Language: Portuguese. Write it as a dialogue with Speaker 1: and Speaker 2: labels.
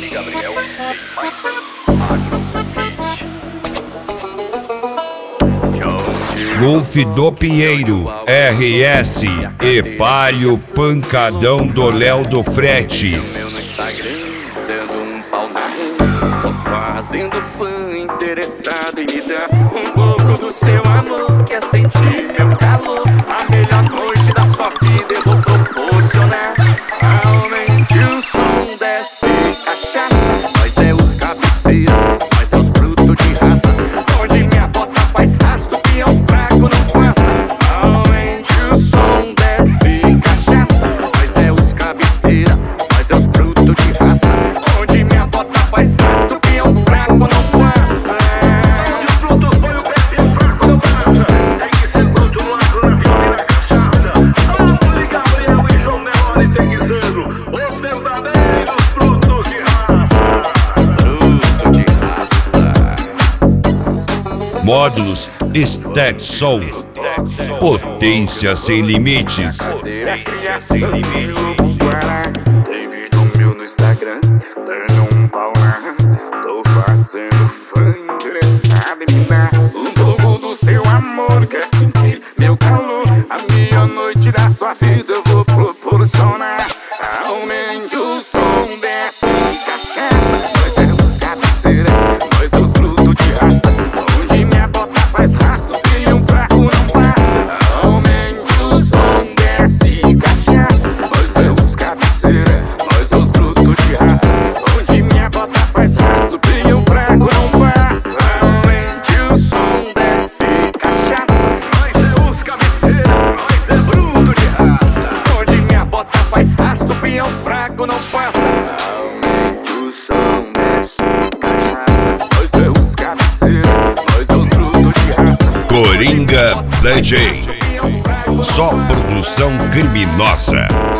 Speaker 1: Gabriel
Speaker 2: Golf do Pinheiro, RS e Palio Pancadão do Léo do Frete.
Speaker 1: meu no Instagram, dando um pau na rua. Tô fazendo fã interessado em me dar um pouco do seu amor. Quer sentir meu calor? A melhor noite da sua vida eu vou proporcionar. Aumente o som, desce cachaça. Nós é os cabeceira, nós é os brutos de raça. Onde minha bota faz rastro, peão fraco não passa. Aumente o som, desce cachaça. Nós é os cabeceira, nós é os brutos de raça. Onde minha bota faz rastro, peão fraco não passa.
Speaker 3: Onde os brutos põe o pé, peão fraco não passa. Tem que ser bruto no agro, na viola e na cachaça. Antônio, Gabriel e João Meloni tem que ser os verdadeiros brutos de raça.
Speaker 1: Bruto de raça.
Speaker 2: Módulos Stetson, potência sem limites.
Speaker 1: Ter a criação de lobo guará. Tem vídeo meu no Instagram, dando um pau na. Tô fazendo fã interessado em me dar um pouco do seu amor. Quer sentir meu calor? A minha noite da sua vida eu vou proporcionar. Aumente o som, desce cachaça. Nós é os cabeceira, nós é os brutos de raça. Onde minha bota faz rastro, e um fraco não passa. Aumente o som, desce cachaça. Nós é os cabeceira, nós é os brutos de raça. Onde minha bota faz rastro, e um fraco não passa. Aumente o som, desce cachaça.
Speaker 3: Nós é os cabeceira, nós é bruto de raça.
Speaker 1: Onde minha bota faz rastro, peão fraco não passa. Aumente o som, desce cachaça. Nós é os cabeceira, nós é os brutos de raça.
Speaker 2: Coringa DJ, só produção criminosa.